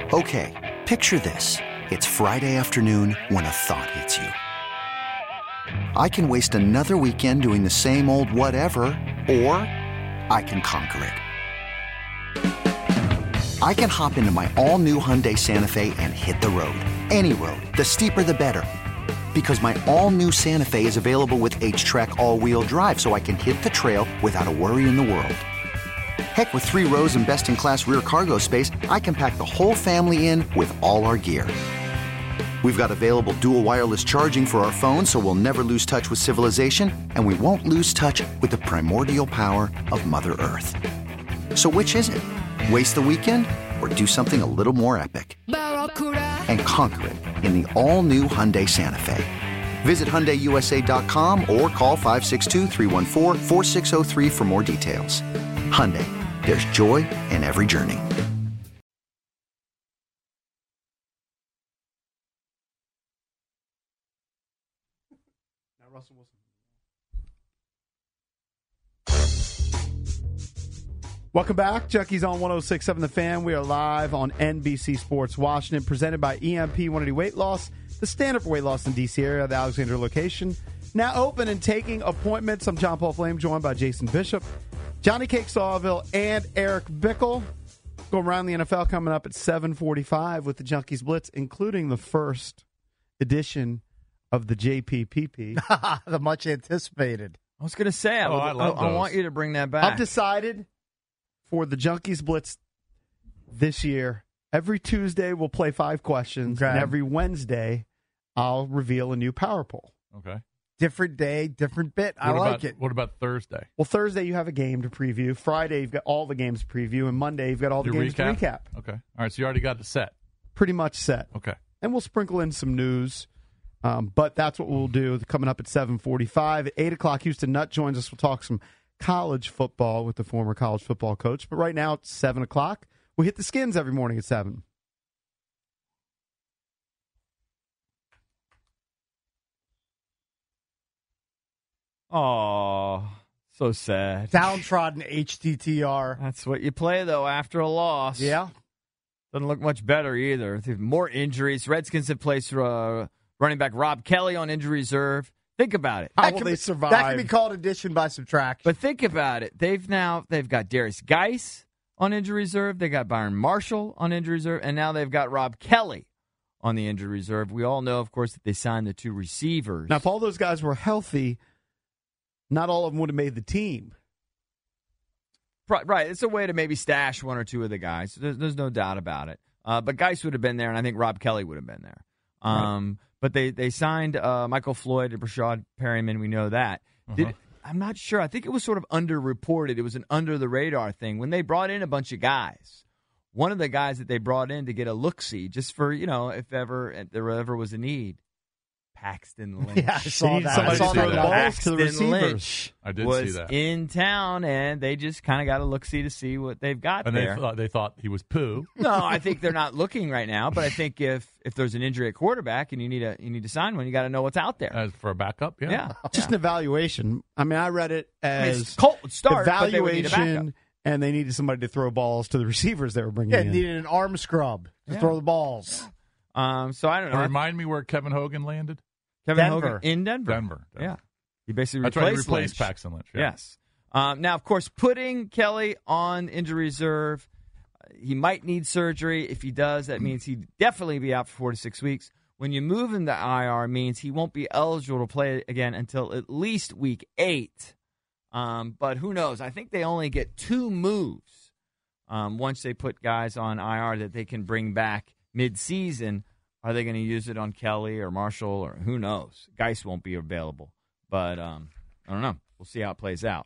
Okay, picture this. It's Friday afternoon when a thought hits you. I can waste another weekend doing the same old whatever, or I can conquer it. I can hop into my all-new Hyundai Santa Fe and hit the road. Any road. The steeper, the better. Because my all-new Santa Fe is available with H-Track all-wheel drive, so I can hit the trail without a worry in the world. Heck, with 3 rows and best-in-class rear cargo space, I can pack the whole family in with all our gear. We've got available dual wireless charging for our phones, so we'll never lose touch with civilization, and we won't lose touch with the primordial power of Mother Earth. So which is it? Waste the weekend or do something a little more epic? And conquer it in the all-new Hyundai Santa Fe. Visit HyundaiUSA.com or call 562-314-4603 for more details. Hyundai, there's joy in every journey. Russell Wilson. Welcome back. Junkies on 106.7 The Fan. We are live on NBC Sports Washington, presented by EMP 180 Weight Loss, the standard for weight loss in D.C. area, the Alexandria location. Now open and taking appointments. I'm John Paul Flame, joined by Jason Bishop, Johnny Cake Sawville, and Eric Bickle. Go around the NFL coming up at 7:45 with the Junkies Blitz, including the first edition of the JPPP. The much anticipated. I was going to say, I want you to bring that back. I've decided for the Junkies Blitz this year, every Tuesday we'll play 5 questions, and every Wednesday I'll reveal a new power poll. Okay. Different day, different bit. I like it. What about Thursday? Well, Thursday you have a game to preview. Friday you've got all the games to preview. And Monday you've got all the games to recap. Okay. All right, so you already got it set. Pretty much set. Okay. And we'll sprinkle in some news. But that's what we'll do coming up at 7:45. At 8 o'clock, Houston Nutt joins us. We'll talk some college football with the former college football coach. But right now it's 7 o'clock. We hit the Skins every morning at 7. Oh, so sad. Downtrodden HTTR. That's what you play, though, after a loss. Yeah. Doesn't look much better either. More injuries. Redskins have placed running back Rob Kelly on injury reserve. Think about it. How will they survive? That can be called addition by subtraction. But think about it. They've got Darius Geis on injury reserve. They got Byron Marshall on injury reserve. And now they've got Rob Kelly on the injury reserve. We all know, of course, that they signed the 2 receivers. Now, if all those guys were healthy, not all of them would have made the team. Right. It's a way to maybe stash 1 or 2 of the guys. There's no doubt about it. But Geis would have been there, and I think Rob Kelly would have been there. Right. But they signed Michael Floyd and Rashad Perryman. We know that. I'm not sure. I think it was sort of underreported. It was an under-the-radar thing. When they brought in a bunch of guys, one of the guys that they brought in to get a look-see, just for, if there ever was a need, Paxton Lynch. Yeah, I saw that. Somebody throw the balls to the Paxton receivers. Lynch I did was see that. in town, and they just kind of got a look-see to see what they've got And there. they thought he was poo. No, I think they're not looking right now. But I think if there's an injury at quarterback and you need to sign one, you got to know what's out there. As for a backup, yeah. Just an evaluation. I mean, I read it as it's cold start, but they would need a backup. evaluation, and they needed somebody to throw balls to the receivers they were bringing Yeah, in. needed an arm scrub to throw the balls. So I don't know. Remind me where Kevin Hogan landed. Kevin Denver. Hogan in Denver. Denver. Yeah. He basically That's right. He replaced Lynch. Paxton Lynch. Yeah. Yes. Now, of course, putting Kelly on injury reserve, he might need surgery. If he does, that means he'd definitely be out for 4 to 6 weeks. When you move him to IR, means he won't be eligible to play again until at least week 8. But who knows? I think they only get 2 moves once they put guys on IR that they can bring back mid-season. Are they going to use it on Kelly or Marshall or who knows? Geis won't be available. But I don't know. We'll see how it plays out.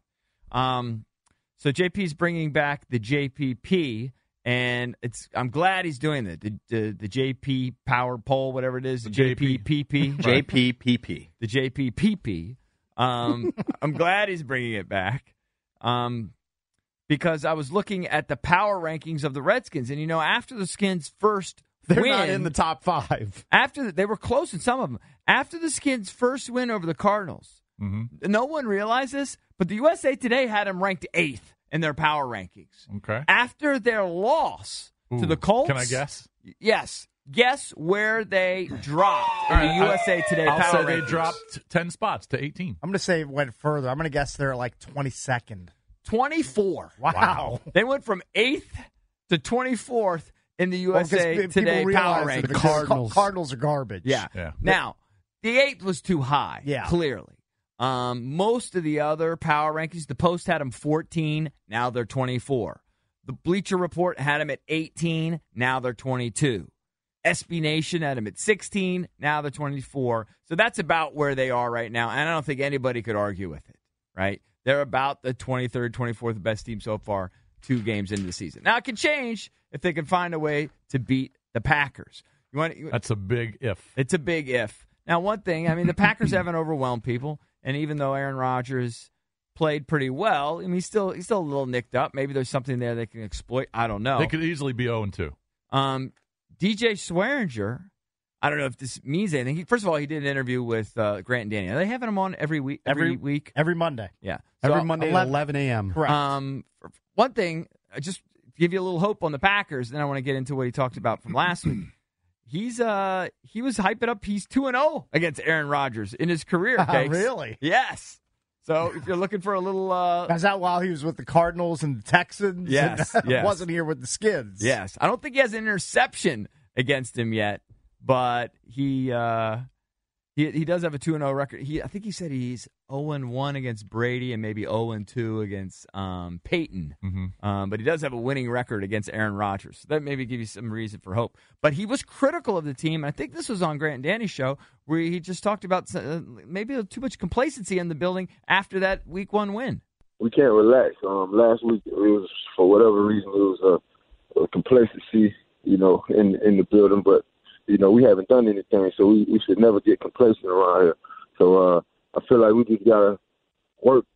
So JP's bringing back the JPP, and I'm glad he's doing that. The JP Power Poll, whatever it is, the JPPP. JPPP. The JPPP. I'm glad he's bringing it back because I was looking at the power rankings of the Redskins, and, after the Skins' first They're win, not in the top 5. they were close in some of them. After the Skins' first win over the Cardinals, no one realized this, but the USA Today had them ranked 8th in their power rankings. Okay. After their loss to the Colts. Can I guess? Yes. Guess where they dropped in the USA Today I'll Power say they Rankings. dropped 10 spots to 18. I'm going to say it went further. I'm going to guess they're like 22nd. 24. Wow. They went from 8th to 24th in the Well, 'cause USA people Today realize Power that Rankings. the Cardinals are garbage. Yeah. Yeah. Now, the 8th was too high, Yeah. clearly. Most of the other power rankings, the Post had them 14, now they're 24. The Bleacher Report had them at 18, now they're 22. SB Nation had them at 16, now they're 24. So that's about where they are right now, and I don't think anybody could argue with it, right? They're about the 23rd, 24th best team so far, 2 games into the season. Now, it can change if they can find a way to beat the Packers. That's a big if. It's a big if. Now, one thing, I mean, the Packers haven't overwhelmed people, and even though Aaron Rodgers played pretty well, I mean, he's still a little nicked up. Maybe there's something there they can exploit. I don't know. They could easily be 0-2. DJ Swearinger, I don't know if this means anything. First of all, he did an interview with Grant and Danny. Are they having him on every week? Every Monday. Yeah. Every So, Monday at 11 a.m. Correct. one thing, just to give you a little hope on the Packers, then I want to get into what he talked about from last week. He was hyping up. He's 2-0 against Aaron Rodgers in his career. Cakes. Really? Yes. So if you're looking for a little, Was that while he was with the Cardinals and the Texans? Yes, And yes. wasn't here with the Skids. yes, I don't think he has an interception against him yet, but he does have a 2-0 record. I think he said he's 0-1 against Brady and maybe 0-2 against Peyton. Mm-hmm. But he does have a winning record against Aaron Rodgers. So that maybe give you some reason for hope. But he was critical of the team. I think this was on Grant and Danny's show where he just talked about maybe too much complacency in the building after that Week 1 win. We can't relax. Last week, it was, for whatever reason, it was a complacency, in the building. But we haven't done anything, so we should never get complacent around here. So I feel like we just gotta work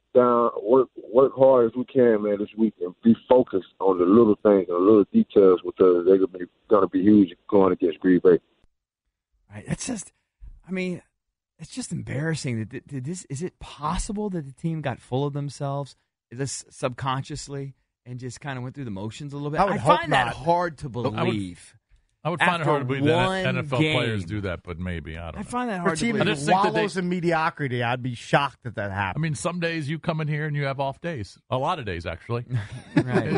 work hard as we can, man, this week, and be focused on the little things and the little details because they're gonna be huge going against Green Bay. Right. It's just, I mean, it's just embarrassing. Is it possible that the team got full of themselves, this subconsciously, and just kind of went through the motions a little bit? I find that hard to believe. I would find it hard to believe that one NFL game. players do that, but maybe. I don't know. I find that For a hard to team believe. I that just think that wallows in mediocrity, I'd be shocked that I happened. mean, some days you come in here and you have off days. A lot of days, actually. Right.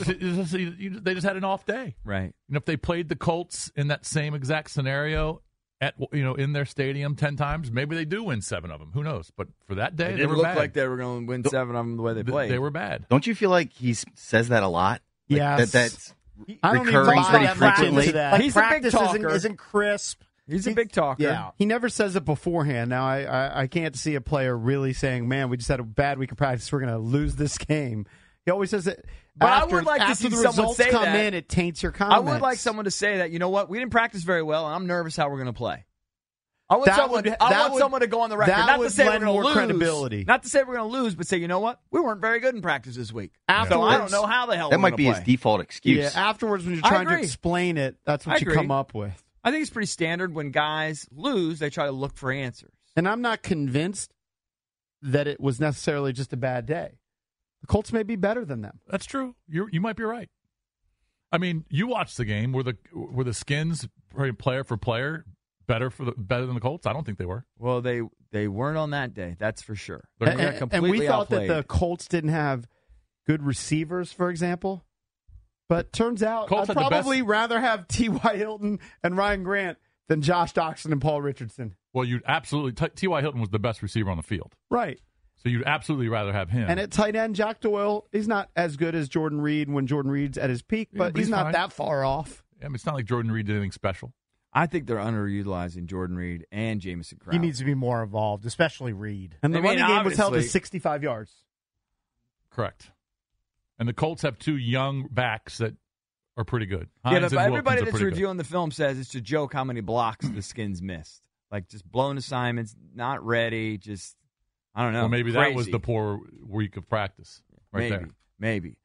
They just had an off day. Right. If they played the Colts in that same exact scenario at in their stadium 10 times, maybe they do win 7 of them. Who knows? But for that day, It they didn't were look bad. like they were going to win 7 of them the way they played. They were bad. Don't you feel like he says that a lot? Like Yes. That's I don't even recurring buy pretty that frequently. into that. Like He's a big practice talker. isn't crisp. He's a big talker. Yeah. He never says it beforehand. Now, I can't see a player really saying, man, we just had a bad week of practice. We're going to lose this game. He always says it But I after, would like to after see the someone results say come that. in, it taints your I comments. would like someone to say that, you know what, we didn't practice very well, and I'm nervous how we're going to play. I want someone to go on the record. that Not to would say we're lend going to more lose. credibility. Not to say we're going to lose, but say, you know what, we weren't very good in practice this week. So Afterwards- I don't know how the hell that we're might gonna be play. his default excuse. Yeah, afterwards when you're I trying to agree. explain it, that's I what you agree. come up with. I think it's pretty standard when guys lose, they try to look for answers. And I'm not convinced that it was necessarily just a bad day. The Colts may be better than them. That's true. You might be right. I mean, you watched the game. Were the Skins player for player better than the Colts? I don't think they were. Well, they weren't on that day, that's for sure. They're- They got And completely we thought that outplayed. the Colts didn't have good receivers, for example. But turns out Colts I'd had the probably best- rather have T.Y. Hilton and Ryan Grant than Josh Doxson and Paul Richardson. Well, you'd absolutely T.Y. Hilton was the best receiver on the field, Right. so you'd absolutely rather have him. And at tight end, Jack Doyle, he's not as good as Jordan Reed when Jordan Reed's at his peak, Yeah, but but he's he's not fine. that far off. I mean, it's not like Jordan Reed did anything special. I think they're underutilizing Jordan Reed and Jamison Crowder. He needs to be more involved, especially Reed. And the I mean, running game was held to obviously- 65 yards. Correct. And the Colts have 2 young backs that are pretty good. Yeah, Hines but and everybody Wilkins are that's pretty good. reviewing the film says it's a joke how many blocks the Skins missed. Like just blown assignments, not ready, just I don't know. Well, maybe that was Crazy. the poor week of practice right there. Maybe.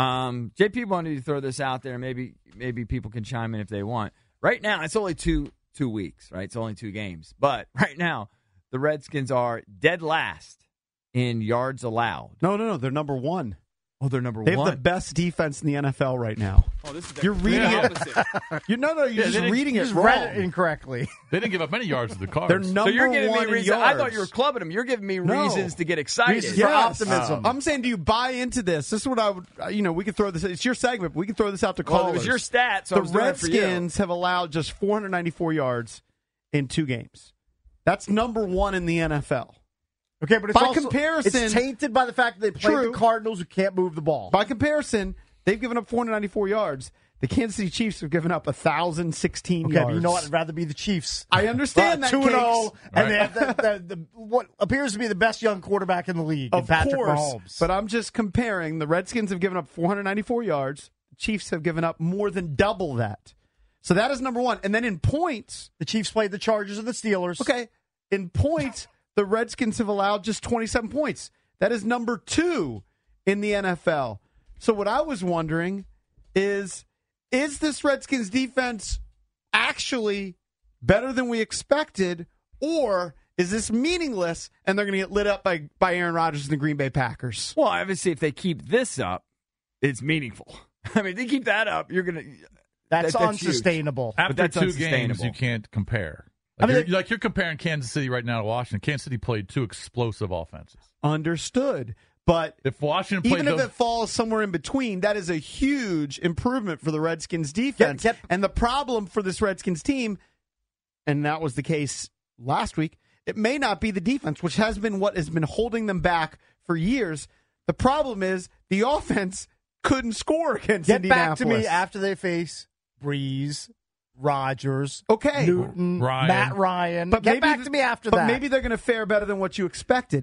JP wanted to throw this out there. Maybe people can chime in if they want. Right now, it's only two weeks, right? It's only 2 games. But right now, the Redskins are dead last in yards allowed. No, they're number one. Oh, they're number They have one. the best defense in the NFL right now. Oh, this is the You're reading it. opposite. You're just reading You it just wrong. read it incorrectly. They didn't give up many yards to the Cards. They're number So you're giving one me in reasons. I thought yards. you were clubbing them. You're giving me No. reasons to get excited. Reasons Yes. for optimism. I'm saying, do you buy into this? This is what I would. We could throw this. It's your segment. But we can throw this out to callers. Well, it was your stats. So I The was doing it for you. Redskins have allowed just 494 yards in 2 games. That's number 1 in the NFL. Okay, but it's By also, comparison- it's tainted by the fact that they played True. the Cardinals who can't move the ball. By comparison, they've given up 494 yards. The Kansas City Chiefs have given up 1,016 Okay, yards. but you know what? I'd rather be the Chiefs. I understand that, 2-0, Cakes. and they have the what appears to be the best young quarterback in the league, in Of Patrick course, Mahomes. but I'm just comparing. The Redskins have given up 494 yards. The Chiefs have given up more than double that. So that is number 1. And then in points, the Chiefs played the Chargers and the Steelers. okay, in points, the Redskins have allowed just 27 points. That is number 2 in the NFL. So what I was wondering is this Redskins defense actually better than we expected, or is this meaningless and they're going to get lit up by Aaron Rodgers and the Green Bay Packers? Well, obviously, if they keep this up, it's meaningful. I mean, if they keep that up, you're going to. That's huge. unsustainable. After that's 2 games, unsustainable. you can't compare. I mean, You're comparing Kansas City right now to Washington. Kansas City played 2 explosive offenses. Understood. But If Washington played even if those, it falls somewhere in between, that is a huge improvement for the Redskins defense. Yep. And the problem for this Redskins team, and that was the case last week, it may not be the defense, which has been what has been holding them back for years. The problem is the offense couldn't score against Get back Indianapolis. to me after they face Breeze, Rodgers, Okay. Newton, Ryan. Matt Ryan. But Get maybe back to me after but that. maybe they're going to fare better than what you expected.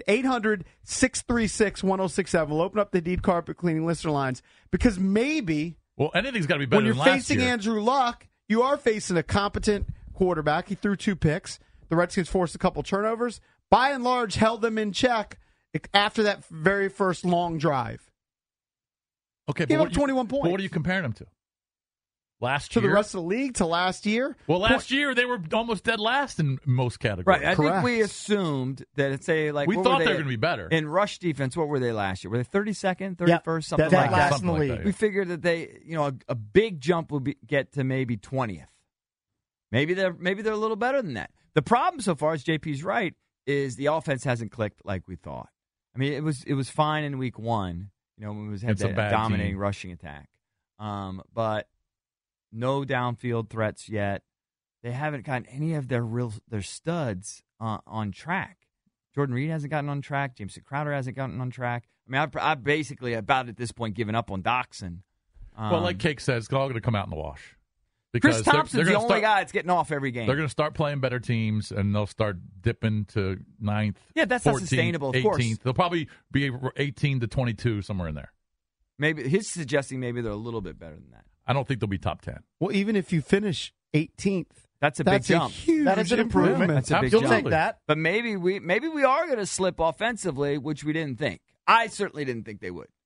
800-636-1067. We'll open up the Deed Carpet Cleaning listener lines because maybe well, anything's got to be better when you're than last facing year. Andrew Luck, you are facing a competent quarterback. He threw 2 picks. The Redskins forced a couple turnovers. By and large, held them in check after that very first long drive. Okay, Gave but up 21 points. But what are you comparing them to? Last To year? the rest of the league, to last year. Well, last year they were almost dead last in most categories. Right. I Correct. think we assumed that, say, like, We what thought were they were going to be better. In rush defense, what were they last year? Were they 32nd, 31st, Yep. something Dead like that? last Something in the like league. that, We figured that they, a big jump would get to maybe 20th. Maybe they're a little better than that. The problem so far, as JP's right, is the offense hasn't clicked like we thought. I mean, it was fine in week 1, when we had It's a that bad dominating team. rushing attack. But no downfield threats yet. They haven't gotten any of their studs on track. Jordan Reed hasn't gotten on track. Jameson Crowder hasn't gotten on track. I mean, I basically about at this point given up on Doxson. Well, like Cake says, it's all going to come out in the wash. Chris Because they're Thompson's the gonna only start- guy that's getting off every game. They're going to start playing better teams, and they'll start dipping to 9th. Yeah, that's not 14th, sustainable, of 18th. course. They'll probably be 18 to 22, somewhere in there. Maybe he's suggesting maybe they're a little bit better than that. I don't think they'll be top 10. Well, even if you finish 18th, That's a big that's jump. a huge That is an improvement. That's a big You'll jump. take that. But maybe we are going to slip offensively, which we didn't think. I certainly didn't think they would.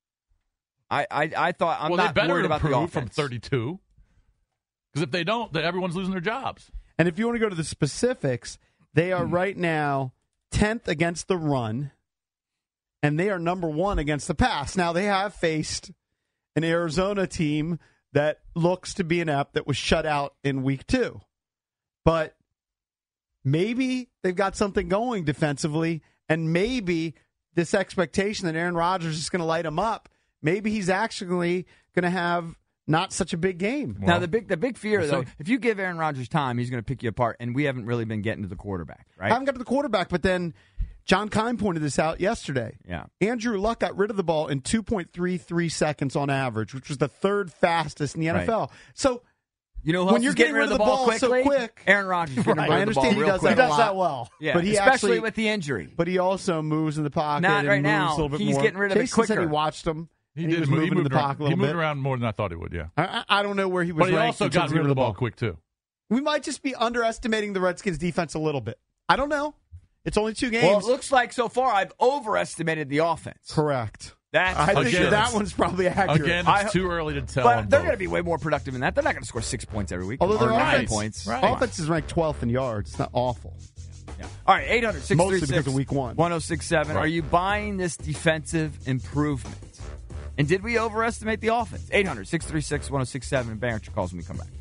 I thought I'm well, not they better worried about the improve offense. from 32. Because if they don't, then everyone's losing their jobs. And if you want to go to the specifics, they are right now 10th against the run, and they are number 1 against the pass. Now, they have faced an Arizona team that looks to be inept that was shut out in week 2. But maybe they've got something going defensively, and maybe this expectation that Aaron Rodgers is going to light them up, maybe he's actually going to have not such a big game. Now the big fear we'll though, see. if you give Aaron Rodgers time, he's going to pick you apart, and we haven't really been getting to the quarterback, I right? haven't got to the quarterback, but then John Kine pointed this out yesterday. Yeah. Andrew Luck got rid of the ball in 2.33 seconds on average, which was the 3rd fastest in the Right. NFL. So You know who when else you're is getting rid of the ball so quickly? quick, Aaron Rodgers is getting Right. rid I of the ball understand he real does quick. He that a does lot. that well. Yeah, But he especially actually- with the injury. but he also moves in the pocket. Not and right moves now. a little bit He's more. getting rid of it Jason said he quicker. watched him. He and did was move, moving in the moved around, pocket a he little moved bit. around more than I thought he would, yeah. I don't know where he was But he ranked also in terms got of rid of the ball quick, too. We might just be underestimating the Redskins defense a little bit. I don't know. It's only 2 games. Well, it looks like so far I've overestimated the offense. Correct. That's I for think sure. that one's probably accurate. Again, I- it's too early to tell. But on they're both. going to be way more productive than that. They're not going to score 6 points every week. Although or their 9 offense, points. Right. offense is ranked 12th in yards. It's not awful. Yeah. All right, 800 Mostly because of week 1. 1067. Right. Are you buying this defensive improvement And did we overestimate the offense? 800-636-1067. Bang your calls when we come back.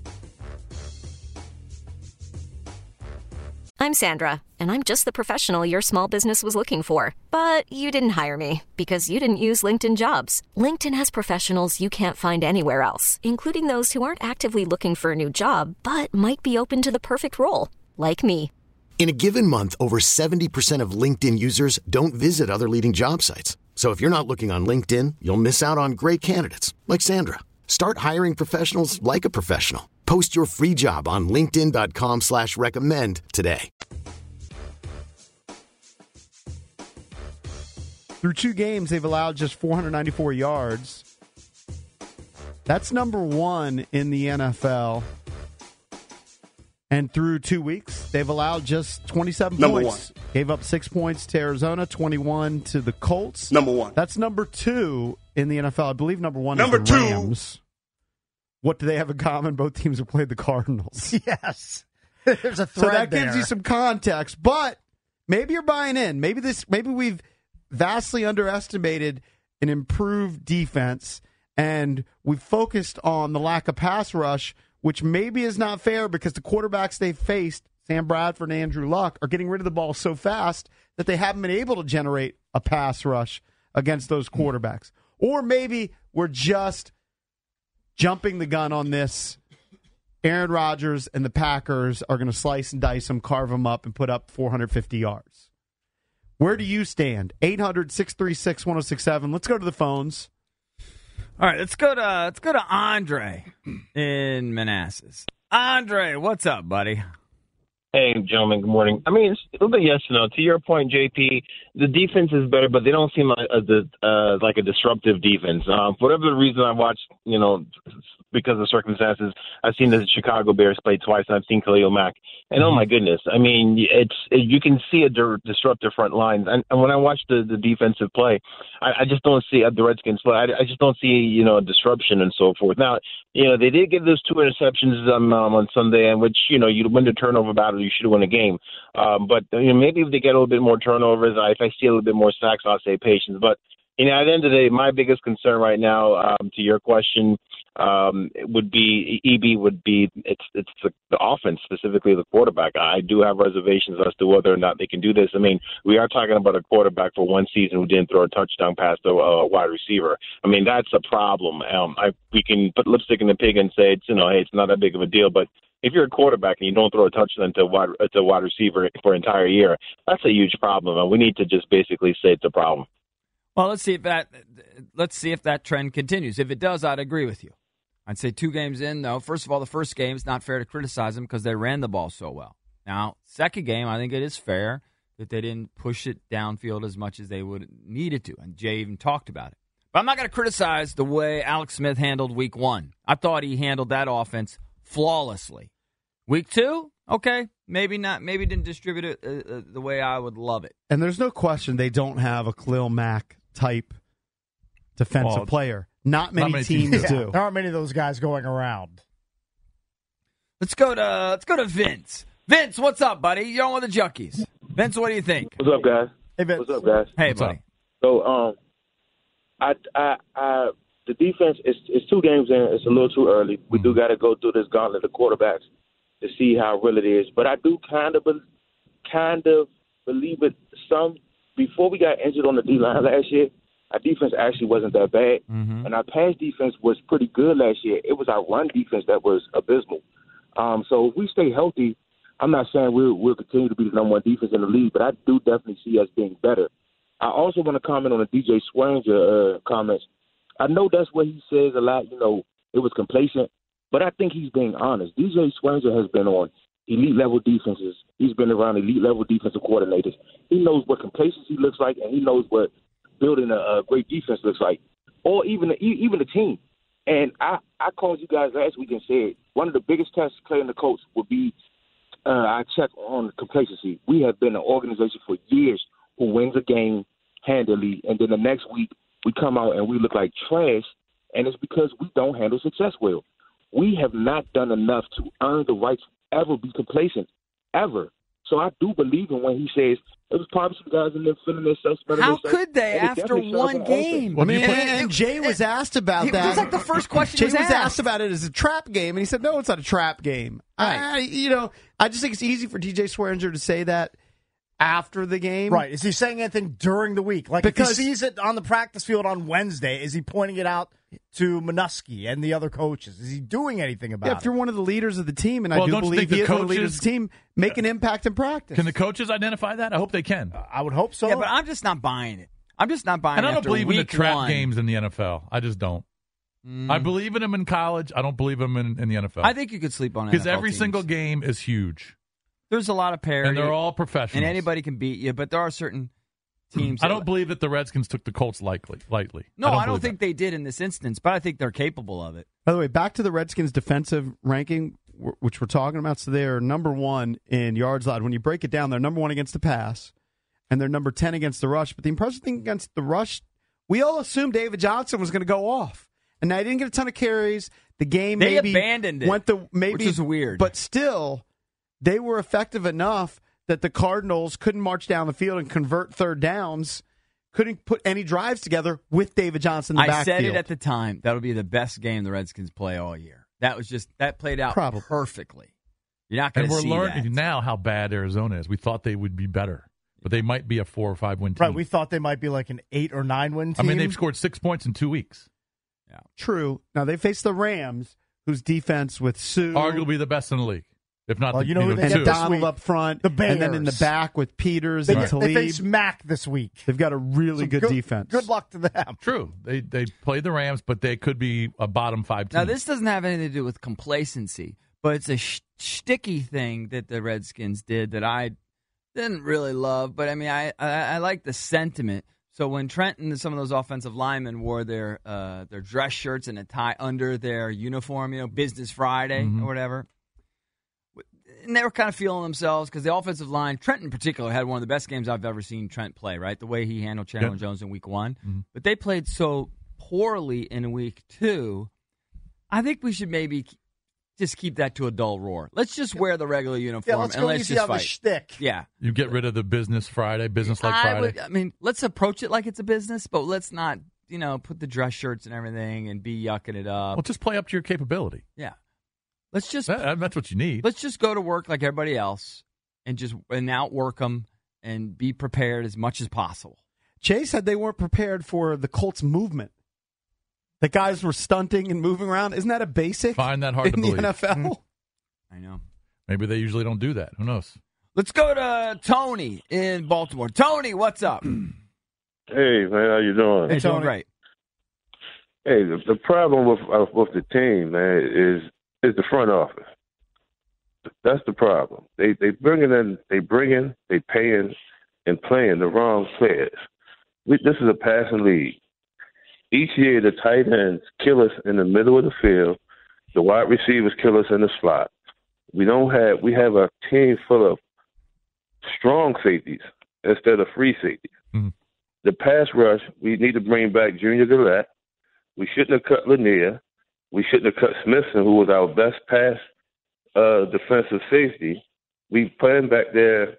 I'm Sandra, and I'm just the professional your small business was looking for. But you didn't hire me because you didn't use LinkedIn Jobs. LinkedIn has professionals you can't find anywhere else, including those who aren't actively looking for a new job, but might be open to the perfect role, like me. In a given month, over 70% of LinkedIn users don't visit other leading job sites. So if you're not looking on LinkedIn, you'll miss out on great candidates like Sandra. Start hiring professionals like a professional. Post your free job on linkedin.com/recommend today. Through 2 games, they've allowed just 494 yards. That's number 1 in the NFL. And through 2 weeks, they've allowed just 27 number points. 1. Gave up 6 points to Arizona, 21 to the Colts. Number 1. That's number 2 in the NFL. I believe number 1 number is the 2. Rams. What do they have in common? Both teams have played the Cardinals. Yes. There's a thread So that there. gives you some context. But maybe you're buying in. Maybe we've vastly underestimated an improved defense, and we've focused on the lack of pass rush, which maybe is not fair because the quarterbacks they've faced, Sam Bradford and Andrew Luck, are getting rid of the ball so fast that they haven't been able to generate a pass rush against those quarterbacks. Or maybe we're just jumping the gun on this. Aaron Rodgers and the Packers are going to slice and dice them, carve them up, and put up 450 yards. Where do you stand? 800-636-1067. Let's go to the phones. All right, let's go to Andre in Manassas. Andre, what's up, buddy? Hey, gentlemen, good morning. I mean, it's a little bit yes and no. To your point, JP, the defense is better, but they don't seem like a disruptive defense. For whatever the reason, I watched, because of circumstances, I've seen the Chicago Bears play twice, and I've seen Khalil Mack. And oh my goodness, I mean, you can see a disruptive front line. And when I watch the defensive play, I just don't see the Redskins play. I just don't see a disruption and so forth. Now, they did get those 2 interceptions on Sunday, in which you win the turnover battle, you should have won the game. But maybe if they get a little bit more turnovers, if I see a little bit more sacks, I'll say patience. But at the end of the day, my biggest concern right now, to your question, would be it's the offense, specifically the quarterback. I do have reservations as to whether or not they can do this. I mean, we are talking about a quarterback for one season who didn't throw a touchdown pass to a wide receiver. I mean, that's a problem. We can put lipstick in the pig and say hey, it's not that big of a deal, but if you're a quarterback and you don't throw a touchdown to a wide receiver for an entire year, that's a huge problem, and we need to just basically say it's a problem. Well, let's see if that trend continues. If it does, I'd agree with you. I'd say 2 games in, though. First of all, the first game is not fair to criticize them because they ran the ball so well. Now, second game, I think it is fair that they didn't push it downfield as much as they would needed to, and Jay even talked about it. But I'm not going to criticize the way Alex Smith handled Week 1. I thought he handled that offense flawlessly. Week 2, okay, maybe not. Maybe didn't distribute it the way I would love it. And there's no question they don't have a Khalil Mack type defensive player. Not many teams do. There aren't many of those guys going around. Let's go to Vince. Vince, what's up, buddy? You're on with the Junkies. Vince, what do you think? What's up, guys? Hey, Vince. What's up, guys? Hey, What's buddy. up? So, the defense is 2 games in. It's a little too early. We do got to go through this gauntlet of quarterbacks to see how real it is. But I do kind of believe it some. Before we got injured on the D-line last year, our defense actually wasn't that bad. Mm-hmm. And our pass defense was pretty good last year. It was our run defense that was abysmal. So if we stay healthy, I'm not saying we'll continue to be the number 1 defense in the league, but I do definitely see us being better. I also want to comment on the DJ Swearinger comments. I know that's what he says a lot, it was complacent, but I think he's being honest. DJ Swearinger has been on elite-level defenses. He's been around elite-level defensive coordinators. He knows what complacency looks like, and he knows what building a great defense looks like, or even the team. And I called you guys last week and said one of the biggest tests playing the Colts would be I check on complacency. We have been an organization for years who wins a game handily, and then the next week we come out and we look like trash, and it's because we don't handle success well. We have not done enough to earn the right to ever be complacent, ever. So I do believe him when he says there was probably some guys in there feeling themselves better. How could they after one game? I mean, and Jay was asked about that. It was like the first question Jay was asked about it as a trap game, and he said, no, it's not a trap game. Right. I just think it's easy for TJ Swearinger to say that after the game. Right. Is he saying anything during the week? Like, because if he sees it on the practice field on Wednesday, is he pointing it out to Minuski and the other coaches? Is he doing anything about it? If you're one of the leaders of the team, and I do believe he is one of the leaders of the team, make an impact in practice. Can the coaches identify that? I hope they can. I would hope so. Yeah, but I'm just not buying it. I'm just not buying it. And I don't believe in the trap one. games in the NFL. I just don't. I believe in them in college. I don't believe in them in the NFL. I think you could sleep on it. Because every single game is huge. There's a lot of parity. And they're all professionals. And anybody can beat you, but there are certain teams. I don't believe that the Redskins took the Colts lightly. No, I don't think they did in this instance, but I think they're capable of it. By the way, back to the Redskins' defensive ranking, which we're talking about. So they're number 1 in yards allowed. When you break it down, they're number 1 against the pass, and they're number 10 against the rush. But the impressive thing against the rush, we all assumed David Johnson was going to go off. And now he didn't get a ton of carries. The game they maybe abandoned it, which is weird. But still, they were effective enough that the Cardinals couldn't march down the field and convert third downs, couldn't put any drives together with David Johnson in the backfield. I said it at the time. That'll be the best game the Redskins play all year. That played out perfectly. You're not going to see that. And we're learning now how bad Arizona is. We thought they would be better, but they might be a 4 or 5 win team. Right, we thought they might be like an 8 or 9 win team. I mean, they've scored 6 points in 2 weeks. Yeah, true. Now they face the Rams, whose defense with Sue, arguably the best in the league. If not, who they and Donald up front, the Bears. And then in the back with Peters and Talib. They face Mac this week. They've got a really good defense. Good luck to them. True. They played the Rams, but they could be a bottom 5 team. Now, this doesn't have anything to do with complacency, but it's a sticky thing that the Redskins did that I didn't really love. But, I mean, I like the sentiment. So when Trenton and some of those offensive linemen wore their dress shirts and a tie under their uniform, Business Friday or whatever, and they were kind of feeling themselves because the offensive line, Trent in particular, had one of the best games I've ever seen Trent play, right? The way he handled Chandler Jones in week 1. Mm-hmm. But they played so poorly in week 2, I think we should maybe just keep that to a dull roar. Let's just wear the regular uniform and let's just fight. The shtick. Yeah. You get rid of the Business Friday, business-like Friday. Let's approach it like it's a business, but let's not, put the dress shirts and everything and be yucking it up. Well, just play up to your capability. Yeah. Let's just that's what you need. Let's just go to work like everybody else and outwork them and be prepared as much as possible. Jay said they weren't prepared for the Colts movement. The guys were stunting and moving around. Isn't that a basic? Find that hard in to believe. the NFL. I know. Maybe they usually don't do that. Who knows? Let's go to Tony in Baltimore. Tony, what's up? Hey, man, how you doing? Hey, Tony. Great. Hey, the problem with the team, man, is the front office. That's the problem. They bring in, they paying, and playing the wrong players. This is a passing league. Each year, the tight ends kill us in the middle of the field. The wide receivers kill us in the slot. We have a team full of strong safeties instead of free safeties. Mm-hmm. The pass rush, we need to bring back Junior Gillette. We shouldn't have cut Lanier. We shouldn't have cut Smithson, who was our best pass defensive safety. We playing back there.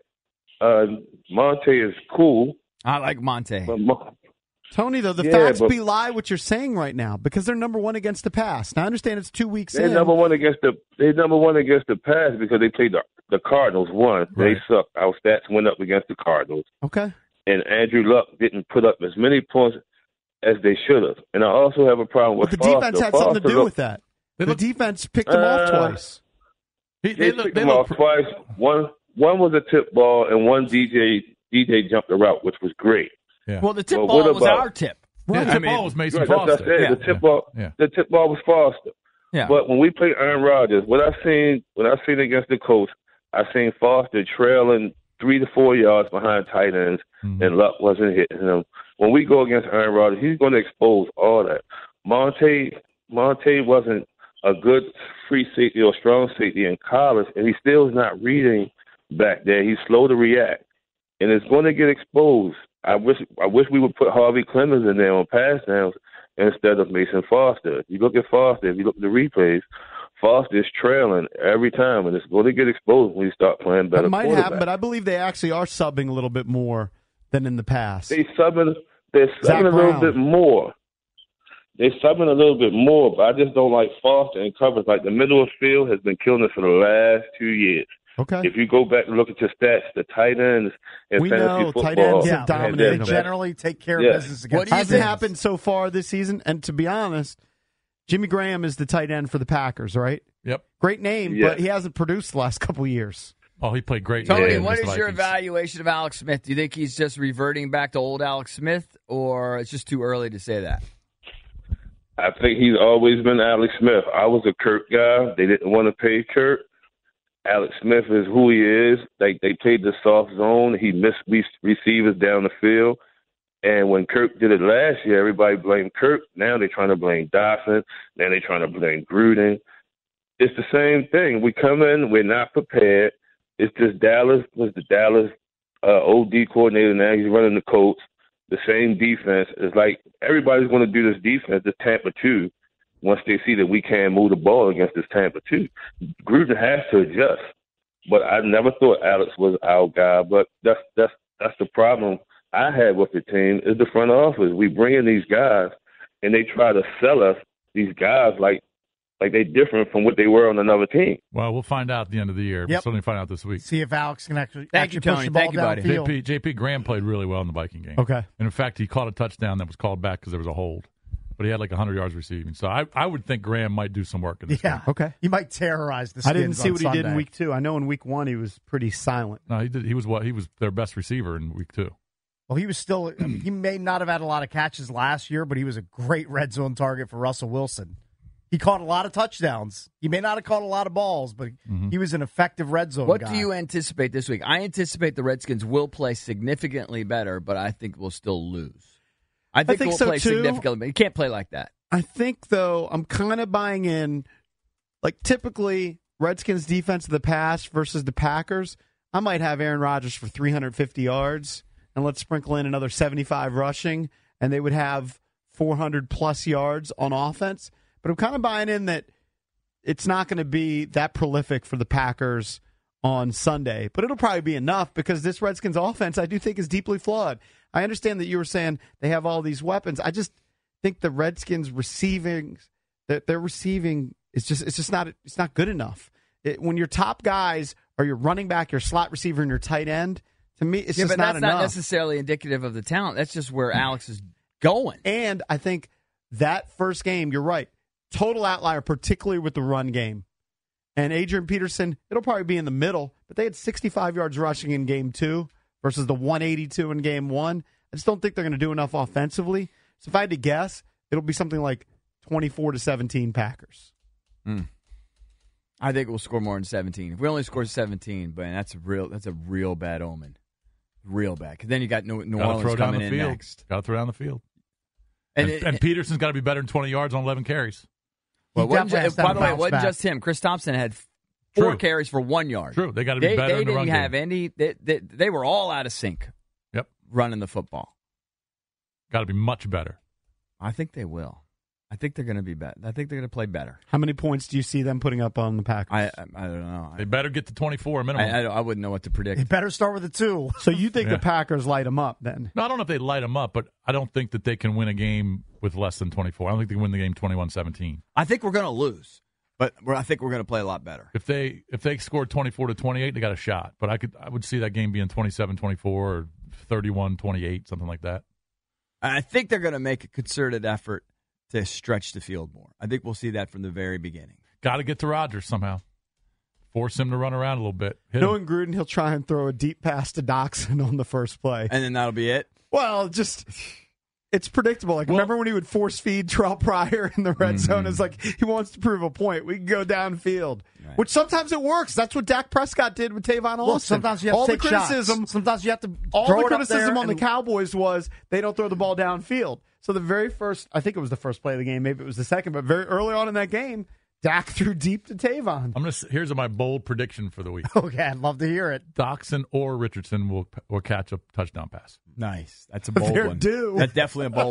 Monte is cool. I like Monte. Tony, though, the facts belie what you're saying right now because they're number 1 against the pass. Now, I understand it's 2 weeks in. They're number one against the pass because they played the Cardinals. Right. They suck. Our stats went up against the Cardinals. Okay. And Andrew Luck didn't put up as many points as they should have. And I also have a problem with Foster. The defense had something to do with that. The defense picked them off twice. They picked them off twice. One was a tip ball, and one DJ jumped the route, which was great. Yeah. Well, the tip ball was our tip. Right. The tip ball was Mason Foster. The tip ball was Foster. Yeah. But when we played Aaron Rodgers, what I seen against the Colts, I seen Foster trailing 3 to 4 yards behind tight ends, and Luck wasn't hitting him. When we go against Aaron Rodgers, he's going to expose all that. Monte wasn't a good free safety or strong safety in college, and he still is not reading back there. He's slow to react, and it's going to get exposed. I wish we would put Harvey Clemens in there on pass downs instead of Mason Foster. If you look at Foster, if you look at the replays, Foster's trailing every time, and it's going to get exposed when you start playing better. That might happen, but I believe they actually are subbing a little bit more than in the past. They're subbing a little bit more. They're subbing a little bit more, but I just don't like Foster in coverage. Like, the middle of the field has been killing us for the last 2 years. Okay. If you go back and look at your stats, the tight ends in fantasy football, tight ends have dominated. They generally take care of business against. What hasn't happened so far this season? And to be honest, Jimmy Graham is the tight end for the Packers, right? Yep. Great name, but he hasn't produced the last couple of years. Oh, he played great. Tony, what is your evaluation of Alex Smith? Do you think he's just reverting back to old Alex Smith, or it's just too early to say that? I think he's always been Alex Smith. I was a Kirk guy. They didn't want to pay Kirk. Alex Smith is who he is. They played the soft zone. He missed receivers down the field. And when Kirk did it last year, everybody blamed Kirk. Now they're trying to blame Dotson. Now they're trying to blame Gruden. It's the same thing. We come in, we're not prepared. It's just Dallas was the Dallas OD coordinator. Now he's running the Colts. The same defense. It's like everybody's going to do this defense, this Tampa 2, once they see that we can't move the ball against this Tampa 2. Gruden has to adjust. But I never thought Alex was our guy. But that's the problem I had with the team is the front office. We bring in these guys, and they try to sell us these guys like they're different from what they were on another team. Well, we'll find out at the end of the year. We'll certainly find out this week. See if Alex can actually Thank you, push Tony. the ball Thank you, buddy. downfield. JP Graham played really well in the Viking game. Okay. And in fact, he caught a touchdown that was called back because there was a hold. But he had like 100 yards receiving. So I would think Graham might do some work in this game. Okay. He might terrorize the Skins. I didn't see what he did in Sunday. week 2. I know in week 1 he was pretty silent. No, he did. He was their best receiver in week 2. Well, he was still. He may not have had a lot of catches last year, but he was a great red zone target for Russell Wilson. He caught a lot of touchdowns. He may not have caught a lot of balls, but he was an effective red zone What guy. do you anticipate this week? I anticipate the Redskins will play significantly better, but I think we'll still lose. I think we'll so play too. significantly better. You can't play like that. I think, though, I'm kind of buying in, like, typically Redskins defense of the past versus the Packers, I might have Aaron Rodgers for 350 yards, and let's sprinkle in another 75 rushing, and they would have 400-plus yards on offense. But I'm kind of buying in that it's not going to be that prolific for the Packers on Sunday. But it'll probably be enough because this Redskins offense, I do think, is deeply flawed. I understand that you were saying they have all these weapons. I just think the Redskins receiving, that their receiving is just not good enough. When your top guys are your running back, your slot receiver, and your tight end, to me, it's just not enough. That's not necessarily indicative of the talent. That's just where Alex is going. And I think that first game, you're right, total outlier, particularly with the run game. And Adrian Peterson, it'll probably be in the middle, but they had 65 yards rushing in game 2 versus the 182 in game 1. I just don't think they're going to do enough offensively. So if I had to guess, it'll be something like 24-17 Packers. I think we'll score more than 17. If we only score 17, but that's a real bad omen. Real bad. Because then you got New Orleans coming in next. Got to throw down the field. And Peterson's got to be better than 20 yards on 11 carries. Well, by the way, it wasn't just him. Chris Thompson had 4 carries for 1 yard. True. They got to be better in the run game. They didn't have any. They were all out of sync. Yep. Running the football. Got to be much better. I think they will. I think they're going to be better. I think they're going to play better. How many points do you see them putting up on the Packers? I don't know. They better get to 24 minimum. I wouldn't know what to predict. They better start with a 2. So you think the Packers light them up then? No, I don't know if they light them up, but I don't think that they can win a game with less than 24. I don't think they can win the game 21-17. I think we're going to lose, but I think we're going to play a lot better. If they scored 24-28, they got a shot. But I would see that game being 27-24 or 31-28, something like that. I think they're going to make a concerted effort to stretch the field more. I think we'll see that from the very beginning. Got to get to Rodgers somehow. Force him to run around a little bit. Knowing Gruden, he'll try and throw a deep pass to Doxson on the first play. And then that'll be it? Well, it's predictable. Remember when he would force feed Terrell Pryor in the red zone? It's like he wants to prove a point. We can go downfield, which sometimes it works. That's what Dak Prescott did with Tavon Austin. Look, sometimes you have to take shots. Sometimes you have to all throw the it criticism up there on the Cowboys was they don't throw the ball downfield. So the very first, I think it was the first play of the game, maybe it was the second, but very early on in that game, Dak threw deep to Tavon. Here's my bold prediction for the week. Okay, I'd love to hear it. Doxson or Richardson will catch a touchdown pass. Nice. That's a bold one. Due. That's definitely a bold one.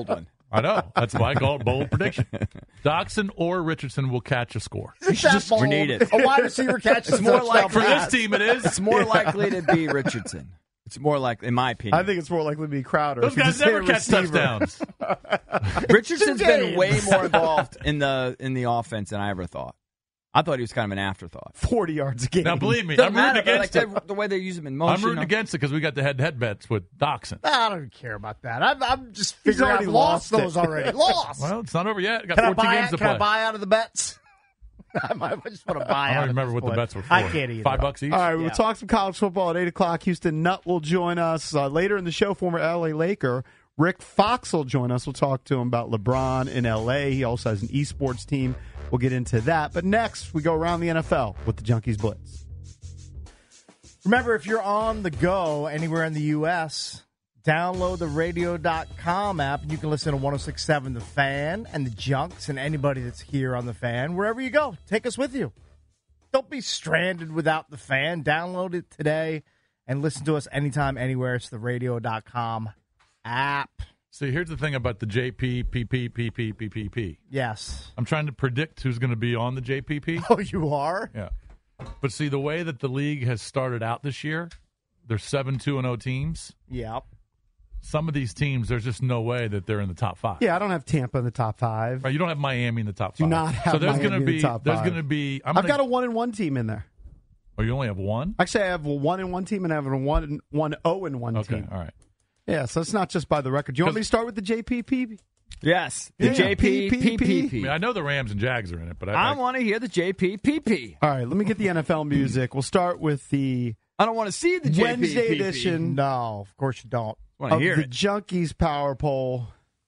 I know. That's why I call it bold prediction. Doxson or Richardson will catch a score. We need it. A wide receiver catches It's more like For this team, it is. It's more likely to be Richardson. It's more likely, in my opinion. I think it's more likely to be Crowder. Those If you guys just say never a catch receiver. touchdowns. Richardson's been way more involved in the offense than I ever thought. I thought he was kind of an afterthought. 40 yards a game. Now, believe me, Doesn't I'm rooting matter, against like the way they use him in motion. I'm rooting against it because we got the head-to-head bets with Doxson. I don't care about that. I'm just He's figuring already I've lost lost those it. already. Lost. Well, it's not over yet. Got Can I 14 games to Can play. I buy out of the bets? I just want to buy I out. don't remember what the bets were for. I can't either. $5 each? All right, we'll talk some college football at 8 o'clock. Houston Nutt will join us. Later in the show, former L.A. Laker Rick Fox will join us. We'll talk to him about LeBron in L.A. He also has an esports team. We'll get into that. But next, we go around the NFL with the Junkies Blitz. Remember, if you're on the go anywhere in the U.S., download the radio.com app, and you can listen to 106.7 The Fan and the Junks and anybody that's here on The Fan. Wherever you go, take us with you. Don't be stranded without The Fan. Download it today and listen to us anytime, anywhere. It's the radio.com app. See, here's the thing about the JPPPPPPP. Yes. I'm trying to predict who's going to be on the JPP. Oh, you are? Yeah. But see, the way that the league has started out this year, there's 7-2-0 teams. Yeah. Some of these teams, there's just no way that they're in the top 5. Yeah, I don't have Tampa in the top 5. Right, you don't have Miami in the top 5. Do not have so there's Miami gonna be, in the top 5. There's going to be. I've got a 1-1 team in there. Oh, you only have one? Actually, I have a 1-1 team and I have a 1-0-1 team. Okay, all right. Yeah, so it's not just by the record. Do you want me to start with the JPP? Yes, the JPPPP. I mean, I know the Rams and Jags are in it, but I want to hear the JPPP. All right, let me get the NFL music. We'll start with the I don't want to see the Wednesday JPPP. edition No, of course you don't. Want to of hear the it. Junkies Power Poll.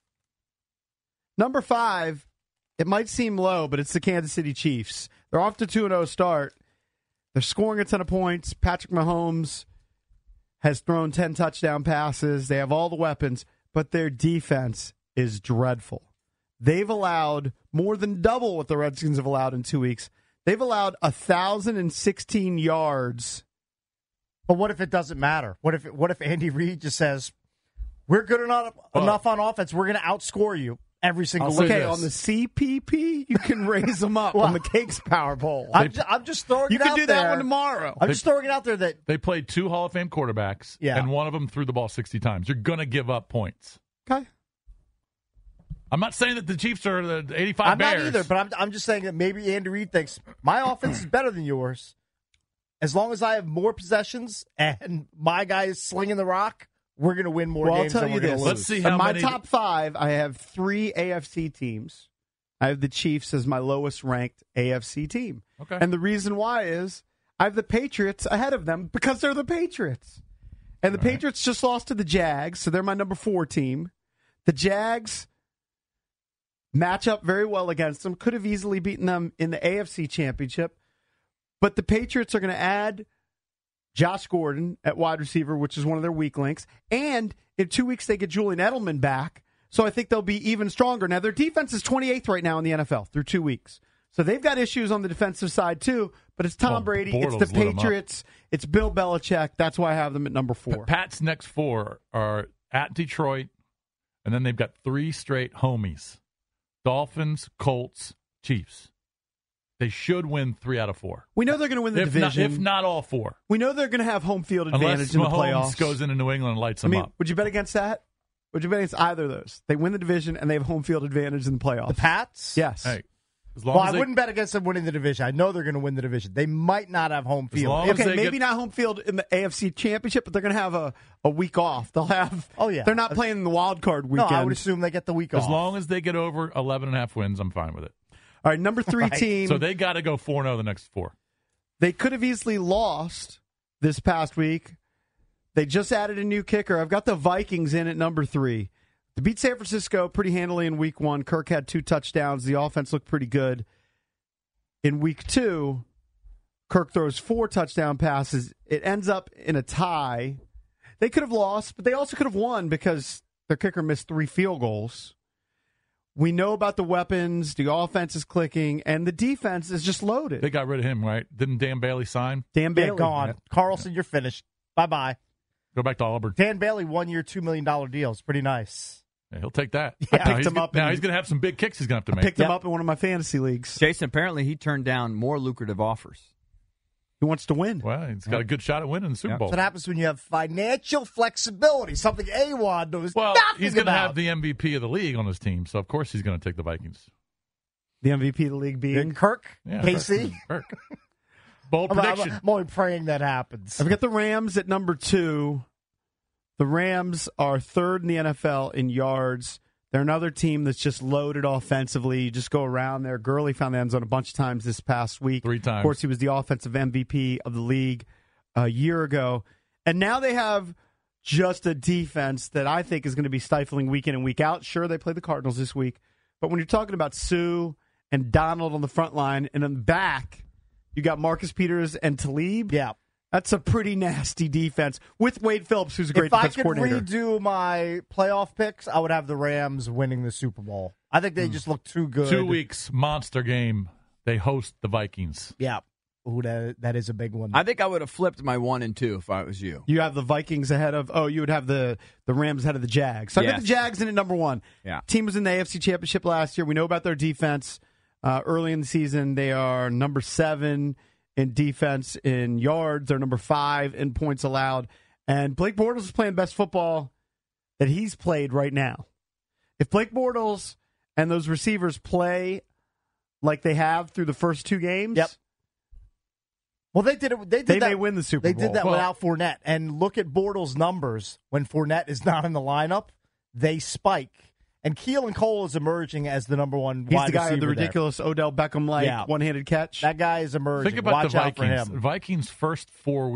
Number 5, it might seem low, but it's the Kansas City Chiefs. They're off to 2-0 start. They're scoring a ton of points. Patrick Mahomes has thrown 10 touchdown passes. They have all the weapons, but their defense is dreadful. They've allowed more than double what the Redskins have allowed in 2 weeks. They've allowed 1,016 yards. But what if it doesn't matter? What if Andy Reid just says, we're good enough on offense, we're going to outscore you every single week? Okay, on the CPP, you can raise them up. On the Cakes Powerball. I'm just throwing You it out can do there. that one tomorrow. I'm just throwing it out there that They played 2 Hall of Fame quarterbacks, and one of them threw the ball 60 times. You're going to give up points. Okay. I'm not saying that the Chiefs are the 85 I'm Bears. not either, but I'm just saying that maybe Andy Reid thinks my offense is better than yours. As long as I have more possessions and my guy is slinging the rock, we're going to win more games than we're going to lose. Let's see In how my many. top 5, I have 3 AFC teams. I have the Chiefs as my lowest ranked AFC team. Okay. And the reason why is I have the Patriots ahead of them because they're the Patriots. And the Patriots just lost to the Jags, so they're my number 4 team. The Jags match up very well against them. Could have easily beaten them in the AFC Championship. But the Patriots are going to add Josh Gordon at wide receiver, which is one of their weak links. And in 2 weeks, they get Julian Edelman back. So I think they'll be even stronger. Now, their defense is 28th right now in the NFL through 2 weeks. So they've got issues on the defensive side, too. But it's Tom Brady. It's the Bortles lit 'em up. Patriots. It's Bill Belichick. That's why I have them at number 4. Pat's next 4 are at Detroit, and then they've got 3 straight homies. Dolphins, Colts, Chiefs. They should win 3 out of 4. We know they're going to win the division. If not all 4. We know they're going to have home field advantage Unless in the Mahomes playoffs. goes into New England and lights them up. Would you bet against that? Would you bet against either of those? They win the division and they have home field advantage in the playoffs. The Pats? Yes. Hey, as long Well, as I wouldn't bet against them winning the division. I know they're going to win the division. They might not have home field. long as Okay, they maybe get- not home field in the AFC Championship, but they're going to have a week off. They'll have. Oh, yeah. They're not playing in the wild card No, weekend. I would assume they get the week As off. long as they get over 11.5 wins, I'm fine with it. All right, number 3 Right. team. So they got to go 4-0 the next 4. They could have easily lost this past week. They just added a new kicker. I've got the Vikings in at number 3. They beat San Francisco pretty handily in week 1. Kirk had 2 touchdowns. The offense looked pretty good. In week 2, Kirk throws 4 touchdown passes. It ends up in a tie. They could have lost, but they also could have won because their kicker missed 3 field goals. We know about the weapons. The offense is clicking, and the defense is just loaded. They got rid of him, right? Didn't Dan Bailey sign? Dan Yeah, Bailey. gone. Carlson, you're finished. Bye-bye. Go back to Auburn. Dan Bailey, 1 year, $2 million deal. It's pretty nice. Yeah, he'll take that. Yeah, I picked him up. Now he's going to have some big kicks he's going to have to make. Picked him up in one of my fantasy leagues. Jason, apparently he turned down more lucrative offers. He wants to win. Well, he's got a good shot at winning the Super Bowl. That's what happens when you have financial flexibility, something A-Wad knows Well, nothing he's going to about. have the MVP of the league on his team, so of course he's going to take the Vikings. The MVP of the league being Kirk? Yeah, KC? Kirk. Bold prediction. I'm only praying that happens. I've got the Rams at number 2. The Rams are third in the NFL in yards. They're another team that's just loaded offensively. You just go around there. Gurley found the end zone a bunch of times this past week. 3 times. Of course, he was the offensive MVP of the league a year ago. And now they have just a defense that I think is going to be stifling week in and week out. Sure, they play the Cardinals this week. But when you're talking about Sue and Donald on the front line, and in the back, you got Marcus Peters and Talib. Yeah. That's a pretty nasty defense with Wade Phillips, who's a great defense coordinator. If I could redo my playoff picks, I would have the Rams winning the Super Bowl. I think they just look too good. 2 weeks, monster game. They host the Vikings. Yeah. Ooh, that is a big one. I think I would have flipped my 1 and 2 if I was you. You have the Vikings ahead of, you would have the Rams ahead of the Jags. So I got the Jags in at number 1. Yeah. Team was in the AFC Championship last year. We know about their defense. Early in the season, they are number 7 in defense in yards. They're number 5 in points allowed. And Blake Bortles is playing best football that he's played right now. If Blake Bortles and those receivers play like they have through the first 2 games, well, they did it. They may win the Super Bowl. They did that without Fournette. And look at Bortles' numbers when Fournette is not in the lineup. They spike. And Keelan Cole is emerging as the number 1 He's wide the guy with the receiver there. ridiculous Odell Beckham-like one-handed catch. That guy is emerging. Think about Watch the out for Vikings. him. Vikings' first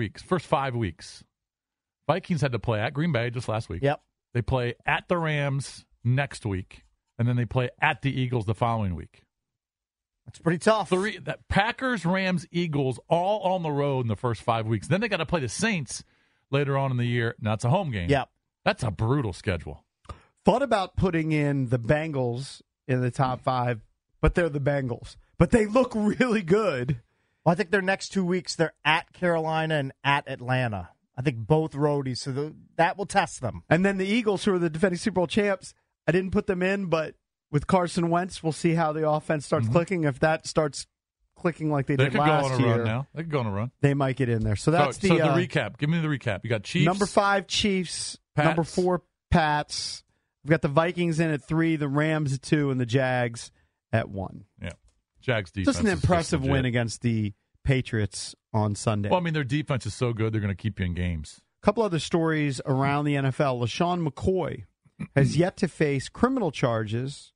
5 weeks. Vikings had to play at Green Bay just last week. Yep. They play at the Rams next week, and then they play at the Eagles the following week. It's pretty tough. Packers, Rams, Eagles, all on the road in the first 5 weeks. Then they got to play the Saints later on in the year. Now it's a home game. Yep. That's a brutal schedule. Thought about putting in the Bengals in the top 5, but they're the Bengals. But they look really good. Well, I think their next 2 weeks, they're at Carolina and at Atlanta. I think both roadies, so that will test them. And then the Eagles, who are the defending Super Bowl champs, I didn't put them in, but with Carson Wentz, we'll see how the offense starts clicking. If that starts clicking like they did could last go on a year, run now. They could go on a run. They might get in there. So that's so the recap. Give me the recap. You got Chiefs. Number 5, Chiefs. Pats. Number 4, Pats. We've got the Vikings in at 3, the Rams at 2, and the Jags at 1. Yeah. Jags defense. Just an impressive win against the Patriots on Sunday. Well, I mean, their defense is so good, they're going to keep you in games. A couple other stories around the NFL. LaShawn McCoy has yet to face criminal charges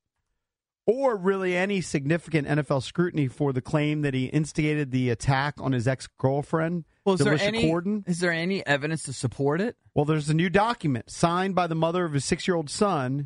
or really any significant NFL scrutiny for the claim that he instigated the attack on his ex-girlfriend, Delisha Corden. Is there any evidence to support it? Well, there's a new document signed by the mother of his 6-year-old son.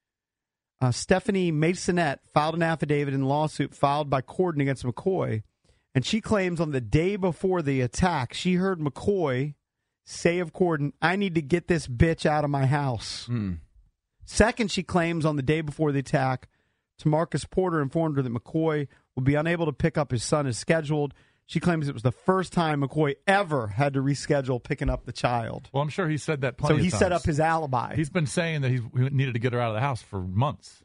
Stephanie Masonette filed an affidavit in the lawsuit filed by Corden against McCoy, and she claims on the day before the attack, she heard McCoy say of Corden, "I need to get this bitch out of my house." Second, she claims on the day before the attack, Tamarcus Porter informed her that McCoy would be unable to pick up his son as scheduled. She claims it was the first time McCoy ever had to reschedule picking up the child. Well, I'm sure he said that plenty of So he times. set up his alibi. He's been saying that he needed to get her out of the house for months.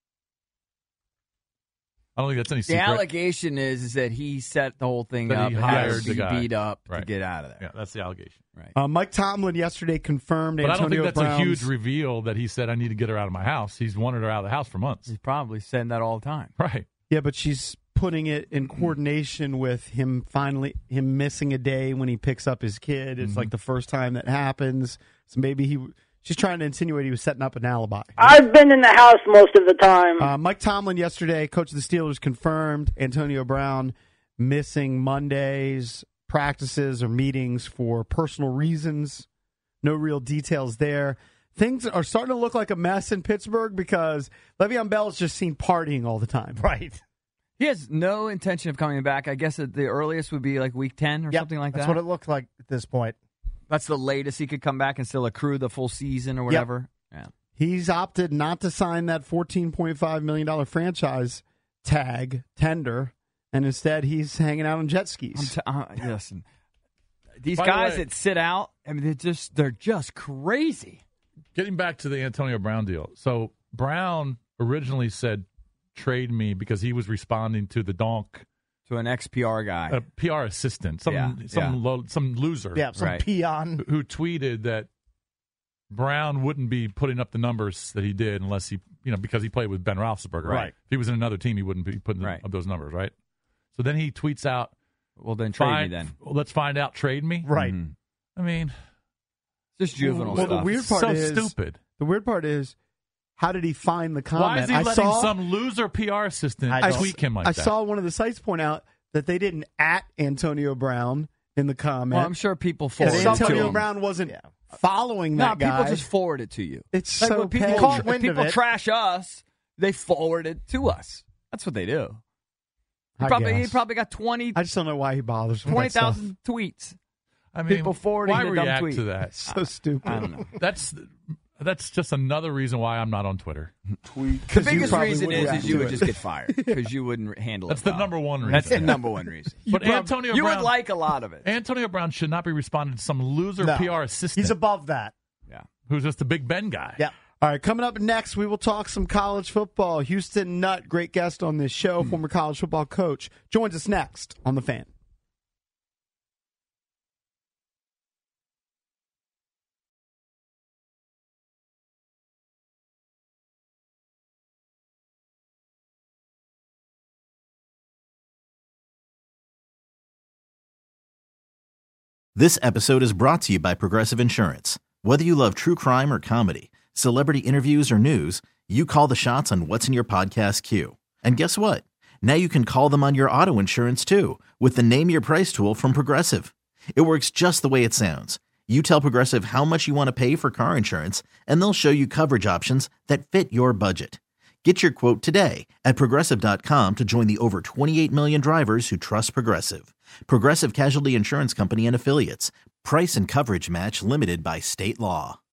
I don't think that's any secret. The allegation is that he set the whole thing That up he and hired had to the be guy. beat up Right. to get out of there. Yeah, that's the allegation. Right. Mike Tomlin yesterday confirmed But I don't Antonio think that's Brown's, a huge reveal that he said, "I need to get her out of my house." He's wanted her out of the house for months. He's probably saying that all the time. Right. Yeah, but she's putting it in coordination with him missing a day when he picks up his kid. It's like the first time that happens. So maybe she's trying to insinuate he was setting up an alibi. I've been in the house most of the time. Mike Tomlin yesterday, coach of the Steelers, confirmed Antonio Brown missing Monday's practices or meetings for personal reasons. No real details there. Things are starting to look like a mess in Pittsburgh because Le'Veon Bell is just seen partying all the time. Right. He has no intention of coming back. I guess at the earliest would be like week 10 or something like that. That's what it looks like at this point. That's the latest he could come back and still accrue the full season or whatever. Yeah. He's opted not to sign that $14.5 million franchise tender, and instead he's hanging out on jet skis. Listen, these By the guys way- that sit out, I mean, they're just crazy. Getting back to the Antonio Brown deal. So Brown originally said trade me because he was responding to the donk. To an ex-PR guy. A PR assistant. Some loser. Yeah, some peon. Who tweeted that Brown wouldn't be putting up the numbers that he did unless he, because he played with Ben Roethlisberger. Right. If he was in another team, he wouldn't be putting up those numbers, right? So then he tweets out, well, then trade me then. Let's find out, trade me. Right. I mean, just juvenile stuff. The weird part is stupid. The weird part is, how did he find the comment? Why is he letting some loser PR assistant tweak him like that? I saw one of the sites point out that they didn't at Antonio Brown in the comment. Well, I'm sure people forwarded it to him. Antonio Brown wasn't following that guy. People just forward it to you. It's like so when people trash us, they forward it to us. That's what they do. He probably got 20. I just don't know why he bothers. 20,000 tweets. I mean, people forwarding why the dumb react tweet. to that? So stupid. I don't know. That's just another reason why I'm not on Twitter. The biggest reason is you would just get fired because you wouldn't handle it. That's the number one reason. That's the number one reason. But Antonio you Brown, would like a lot of it. Antonio Brown should not be responding to some loser PR assistant. He's above that. Yeah. Who's just a Big Ben guy. Yeah. All right, coming up next, we will talk some college football. Houston Nutt, great guest on this show, former college football coach, joins us next on The Fan. This episode is brought to you by Progressive Insurance. Whether you love true crime or comedy, celebrity interviews or news, you call the shots on what's in your podcast queue. And guess what? Now you can call them on your auto insurance too with the Name Your Price tool from Progressive. It works just the way it sounds. You tell Progressive how much you want to pay for car insurance, and they'll show you coverage options that fit your budget. Get your quote today at Progressive.com to join the over 28 million drivers who trust Progressive. Progressive Casualty Insurance Company and Affiliates. Price and coverage match limited by state law.